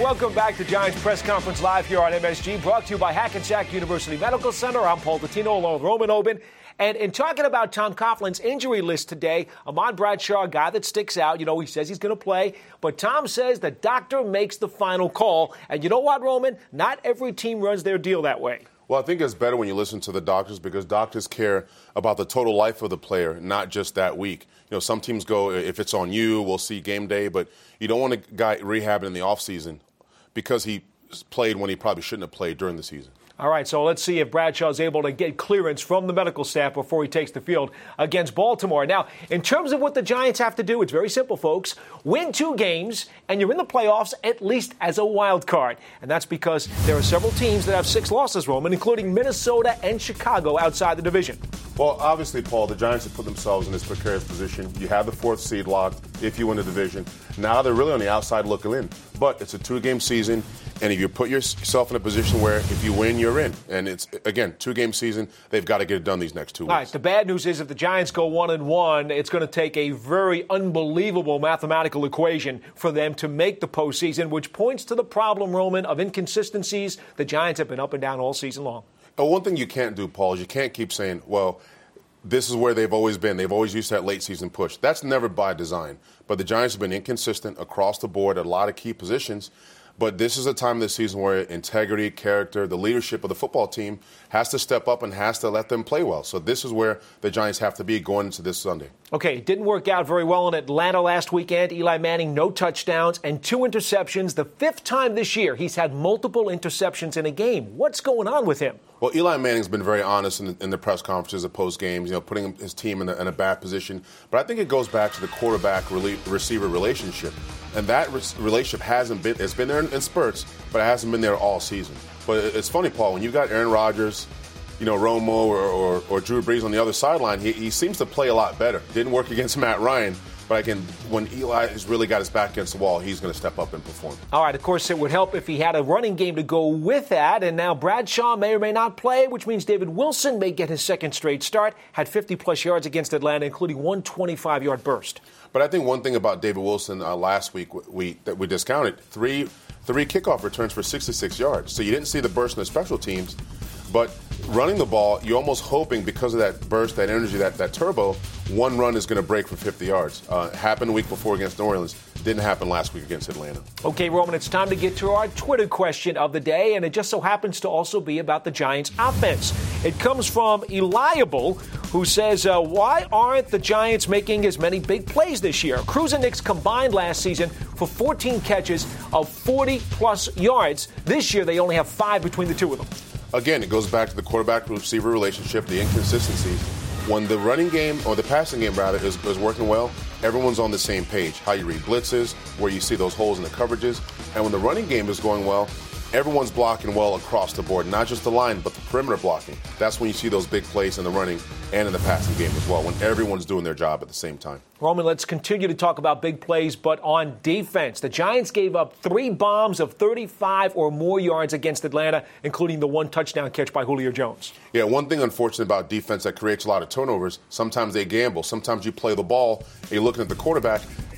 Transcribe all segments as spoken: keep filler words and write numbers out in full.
Welcome back to Giants Press Conference Live here on M S G, brought to you by Hackensack University Medical Center. I'm Paul Dottino, along with Roman Obin. And in talking about Tom Coughlin's injury list today, Ahmad Bradshaw, a guy that sticks out. You know, he says he's going to play. But Tom says the doctor makes the final call. And you know what, Roman? Not every team runs their deal that way. Well, I think it's better when you listen to the doctors because doctors care about the total life of the player, not just that week. You know, some teams go, if it's on you, we'll see game day. But you don't want a guy rehabbing in the offseason because he played when he probably shouldn't have played during the season. All right, so let's see if Bradshaw's able to get clearance from the medical staff before he takes the field against Baltimore. Now, in terms of what the Giants have to do, it's very simple, folks. Win two games, and you're in the playoffs at least as a wild card. And that's because there are several teams that have six losses, Roman, including Minnesota and Chicago outside the division. Well, obviously, Paul, the Giants have put themselves in this precarious position. You have the fourth seed locked if you win the division. Now they're really on the outside looking in. But it's a two-game season, and if you put yourself in a position where if you win, you're in. And it's, again, two-game season. They've got to get it done these next two weeks. All right, the bad news is if the Giants go one and one, it's going to take a very unbelievable mathematical equation for them to make the postseason, which points to the problem, Roman, of inconsistencies. The Giants have been up and down all season long. But one thing you can't do, Paul, is you can't keep saying, well, this is where they've always been. They've always used that late season push. That's never by design. But the Giants have been inconsistent across the board at a lot of key positions. But this is a time of the season where integrity, character, the leadership of the football team has to step up and has to let them play well. So this is where the Giants have to be going into this Sunday. Okay, it didn't work out very well in Atlanta last weekend. Eli Manning, no touchdowns and two interceptions. The fifth time this year he's had multiple interceptions in a game. What's going on with him? Well, Eli Manning's been very honest in the, in the press conferences at post games, you know, putting his team in a, in a bad position. But I think it goes back to the quarterback-receiver relationship. And that re- relationship hasn't been, it's been there in, in spurts, but it hasn't been there all season. But it's funny, Paul, when you've got Aaron Rodgers, you know, Romo or, or, or Drew Brees on the other sideline, he, he seems to play a lot better. Didn't work against Matt Ryan. But I can, when Eli has really got his back against the wall, he's going to step up and perform. All right, of course, it would help if he had a running game to go with that. And now Bradshaw may or may not play, which means David Wilson may get his second straight start. Had fifty-plus yards against Atlanta, including one twenty-five-yard burst. But I think one thing about David Wilson uh, last week we that we discounted, three three kickoff returns for sixty-six yards. So you didn't see the burst in the special teams. But running the ball, you're almost hoping because of that burst, that energy, that, that turbo, one run is going to break for fifty yards. Uh, happened the week before against New Orleans. Didn't happen last week against Atlanta. Okay, Roman, it's time to get to our Twitter question of the day, and it just so happens to also be about the Giants' offense. It comes from Eliable, who says, uh, why aren't the Giants making as many big plays this year? Cruz and Nix combined last season for fourteen catches of forty-plus yards. This year, they only have five between the two of them. Again, it goes back to the quarterback-receiver relationship, the inconsistencies. When the running game, or the passing game, rather, is, is working well, everyone's on the same page. How you read blitzes, where you see those holes in the coverages. And when the running game is going well, everyone's blocking well across the board, not just the line, but the perimeter blocking. That's when you see those big plays in the running and in the passing game as well, when everyone's doing their job at the same time. Roman, let's continue to talk about big plays, but on defense. The Giants gave up three bombs of thirty-five or more yards against Atlanta, including the one touchdown catch by Julio Jones. Yeah, one thing unfortunate about defense that creates a lot of turnovers, sometimes they gamble. Sometimes you play the ball, and you're looking at the quarterback,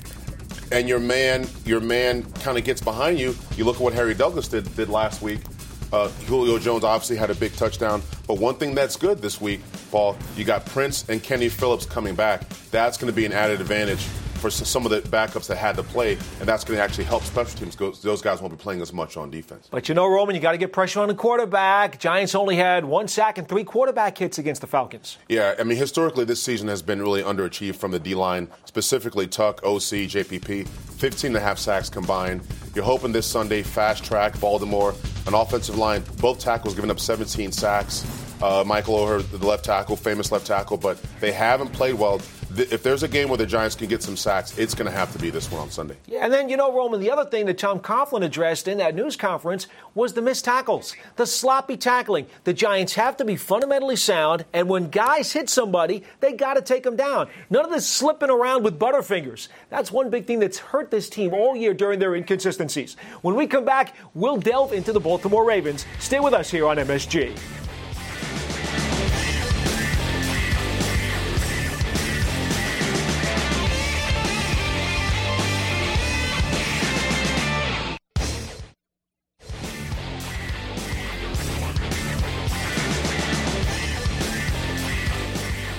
and your man your man kind of gets behind you. You look at what Harry Douglas did, did last week. Uh, Julio Jones obviously had a big touchdown. But one thing that's good this week, Paul, you got Prince and Kenny Phillips coming back. That's going to be an added advantage for some of the backups that had to play, and that's going to actually help special teams because those guys won't be playing as much on defense. But you know, Roman, you got to get pressure on the quarterback. Giants only had one sack and three quarterback hits against the Falcons. Yeah, I mean, historically, this season has been really underachieved from the D-line, specifically Tuck, O C, J P P, fifteen and a half sacks combined. You're hoping this Sunday, fast track, Baltimore, an offensive line, both tackles giving up seventeen sacks. Uh, Michael Oher, the left tackle, famous left tackle, but they haven't played well. If there's a game where the Giants can get some sacks, it's going to have to be this one on Sunday. Yeah, and then, you know, Roman, the other thing that Tom Coughlin addressed in that news conference was the missed tackles, the sloppy tackling. The Giants have to be fundamentally sound, and when guys hit somebody, they got to take them down. None of this slipping around with butterfingers. That's one big thing that's hurt this team all year during their inconsistencies. When we come back, we'll delve into the Baltimore Ravens. Stay with us here on M S G.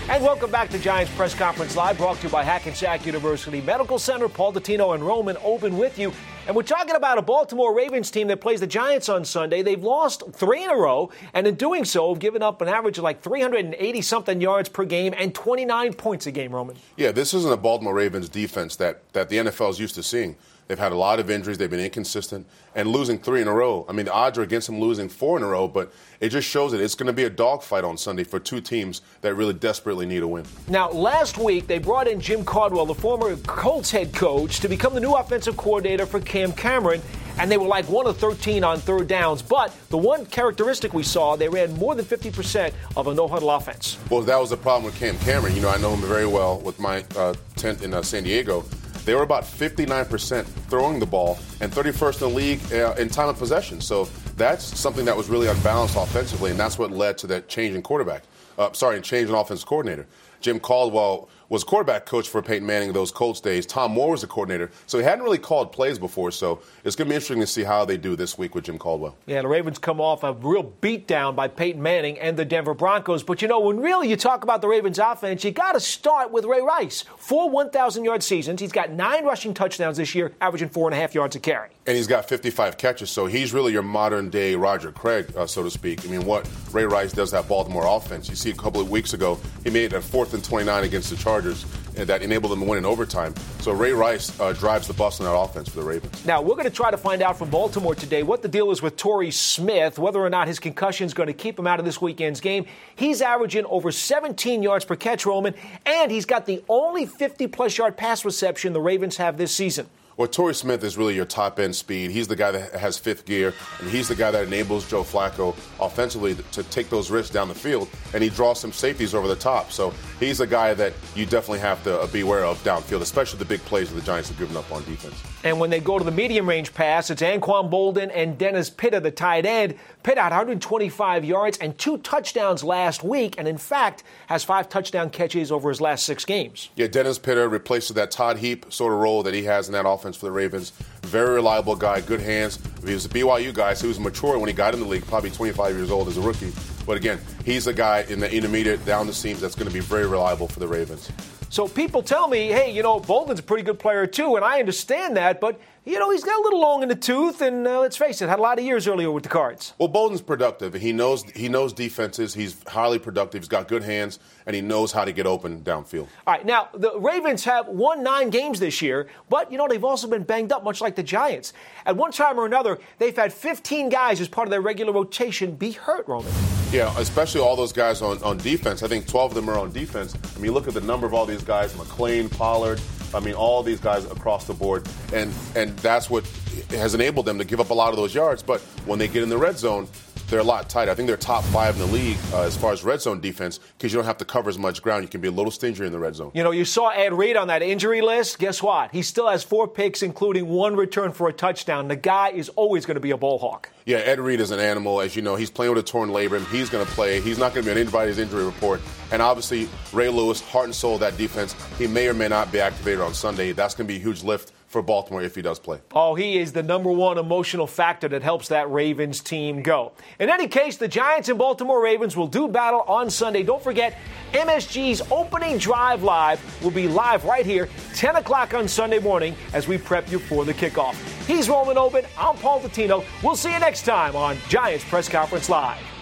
And welcome back to Giants Press Conference Live, brought to you by Hackensack University Medical Center. Paul Dottino and Roman Oben with you. And we're talking about a Baltimore Ravens team that plays the Giants on Sunday. They've lost three in a row, and in doing so, have given up an average of like three hundred eighty-something yards per game and twenty-nine points a game, Roman. Yeah, this isn't a Baltimore Ravens defense that, that the N F L is used to seeing. They've had a lot of injuries. They've been inconsistent. And losing three in a row, I mean, the odds are against them losing four in a row, but it just shows that it's going to be a dogfight on Sunday for two teams that really desperately need a win. Now, last week, they brought in Jim Caldwell, the former Colts head coach, to become the new offensive coordinator for Cam Cameron, and they were like one of thirteen on third downs. But the one characteristic we saw, they ran more than fifty percent of a no-huddle offense. Well, that was the problem with Cam Cameron. You know, I know him very well with my uh, tent in uh, San Diego. They were about fifty-nine percent throwing the ball and thirty-first in the league uh, in time of possession. So that's something that was really unbalanced offensively, and that's what led to that change in quarterback. Uh, sorry, change in offensive coordinator. Jim Caldwell was quarterback coach for Peyton Manning those Colts days. Tom Moore was the coordinator, so he hadn't really called plays before. So it's going to be interesting to see how they do this week with Jim Caldwell. Yeah, the Ravens come off a real beatdown by Peyton Manning and the Denver Broncos. But, you know, when really you talk about the Ravens offense, you got to start with Ray Rice. Four one thousand-yard seasons. He's got nine rushing touchdowns this year, averaging four and a half yards a carry. And he's got fifty-five catches, so he's really your modern-day Roger Craig, uh, so to speak. I mean, what Ray Rice does that Baltimore offense. You see a couple of weeks ago, he made a fourth and twenty-nine against the Chargers, and that enabled them to win in overtime. So Ray Rice uh, drives the bus in that offense for the Ravens. Now, we're going to try to find out from Baltimore today what the deal is with Torrey Smith, whether or not his concussion is going to keep him out of this weekend's game. He's averaging over seventeen yards per catch, Roman, and he's got the only fifty-plus yard pass reception the Ravens have this season. Well, Torrey Smith is really your top-end speed. He's the guy that has fifth gear, and he's the guy that enables Joe Flacco offensively to take those risks down the field, and he draws some safeties over the top. So he's a guy that you definitely have to be aware of downfield, especially the big plays that the Giants have given up on defense. And when they go to the medium-range pass, it's Anquan Boldin and Dennis Pitta, the tight end. Pitta had one hundred twenty-five yards and two touchdowns last week, and in fact has five touchdown catches over his last six games. Yeah, Dennis Pitta replaces that Todd Heap sort of role that he has in that offense for the Ravens. Very reliable guy, good hands. He was a B Y U guy, so he was mature when he got in the league, probably twenty-five years old as a rookie. But again, he's a guy in the intermediate down the seams that's going to be very reliable for the Ravens. So people tell me, hey, you know, Bolden's a pretty good player too, and I understand that, but, you know, he's got a little long in the tooth, and uh, let's face it, had a lot of years earlier with the Cards. Well, Bolden's productive. He knows he knows defenses. He's highly productive. He's got good hands, and he knows how to get open downfield. All right, now, the Ravens have won nine games this year, but, you know, they've also been banged up, much like the Giants. At one time or another, they've had fifteen guys as part of their regular rotation be hurt, Roman. Yeah, especially all those guys on, on defense. I think twelve of them are on defense. I mean, look at the number of all these guys, McLean, Pollard, I mean, all these guys across the board. And and that's what has enabled them to give up a lot of those yards. But when they get in the red zone, they're a lot tighter. I think they're top five in the league uh, as far as red zone defense because you don't have to cover as much ground. You can be a little stingier in the red zone. You know, you saw Ed Reed on that injury list. Guess what? He still has four picks, including one return for a touchdown. The guy is always going to be a ball hawk. Yeah, Ed Reed is an animal. As you know, he's playing with a torn labrum. He's going to play. He's not going to be on anybody's injury report. And obviously, Ray Lewis, heart and soul of that defense, he may or may not be activated on Sunday. That's going to be a huge lift for Baltimore if he does play. Oh, he is the number one emotional factor that helps that Ravens team go. In any case, the Giants and Baltimore Ravens will do battle on Sunday. Don't forget, M S G's Opening Drive Live will be live right here, ten o'clock on Sunday morning as we prep you for the kickoff. He's Roman Oben. I'm Paul Dottino. We'll see you next time on Giants Press Conference Live.